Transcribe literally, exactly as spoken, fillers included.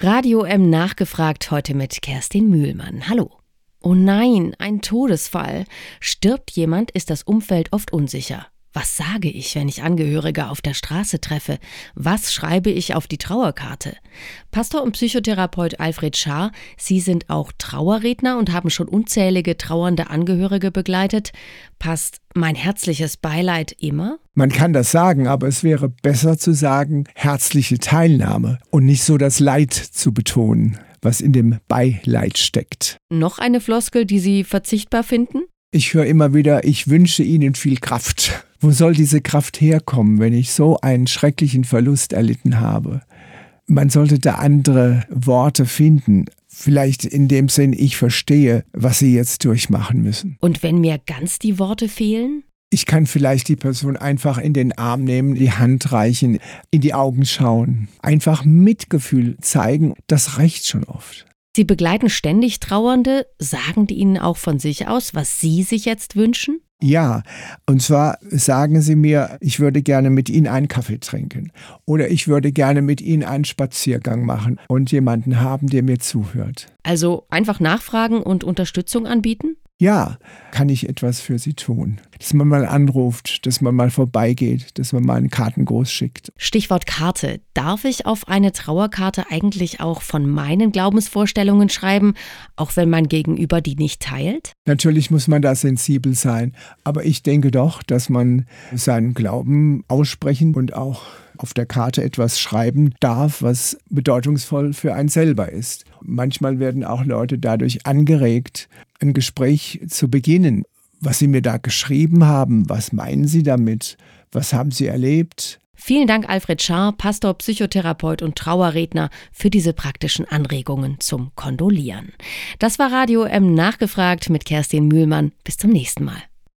Radio M nachgefragt, heute mit Kerstin Mühlmann. Hallo. Oh nein, ein Todesfall. Stirbt jemand, ist das Umfeld oft unsicher. Was sage ich, wenn ich Angehörige auf der Straße treffe? Was schreibe ich auf die Trauerkarte? Pastor und Psychotherapeut Alfred Schaar, Sie sind auch Trauerredner und haben schon unzählige trauernde Angehörige begleitet. Passt mein herzliches Beileid immer? Man kann das sagen, aber es wäre besser zu sagen, herzliche Teilnahme und nicht so das Leid zu betonen, was in dem Beileid steckt. Noch eine Floskel, die Sie verzichtbar finden? Ich höre immer wieder, ich wünsche Ihnen viel Kraft. Wo soll diese Kraft herkommen, wenn ich so einen schrecklichen Verlust erlitten habe? Man sollte da andere Worte finden. Vielleicht in dem Sinn, ich verstehe, was Sie jetzt durchmachen müssen. Und wenn mir ganz die Worte fehlen? Ich kann vielleicht die Person einfach in den Arm nehmen, die Hand reichen, in die Augen schauen. Einfach Mitgefühl zeigen, das reicht schon oft. Sie begleiten ständig Trauernde. Sagen die Ihnen auch von sich aus, was Sie sich jetzt wünschen? Ja, und zwar sagen sie mir, ich würde gerne mit Ihnen einen Kaffee trinken oder ich würde gerne mit Ihnen einen Spaziergang machen und jemanden haben, der mir zuhört. Also einfach nachfragen und Unterstützung anbieten? Ja, kann ich etwas für Sie tun? Dass man mal anruft, dass man mal vorbeigeht, dass man mal einen Kartengruß schickt. Stichwort Karte. Darf ich auf eine Trauerkarte eigentlich auch von meinen Glaubensvorstellungen schreiben, auch wenn mein Gegenüber die nicht teilt? Natürlich muss man da sensibel sein, aber ich denke doch, dass man seinen Glauben aussprechen und auch auf der Karte etwas schreiben darf, was bedeutungsvoll für einen selber ist. Manchmal werden auch Leute dadurch angeregt, ein Gespräch zu beginnen. Was Sie mir da geschrieben haben, was meinen Sie damit? Was haben Sie erlebt? Vielen Dank, Alfred Schaar, Pastor, Psychotherapeut und Trauerredner, für diese praktischen Anregungen zum Kondolieren. Das war Radio M nachgefragt mit Kerstin Mühlmann. Bis zum nächsten Mal.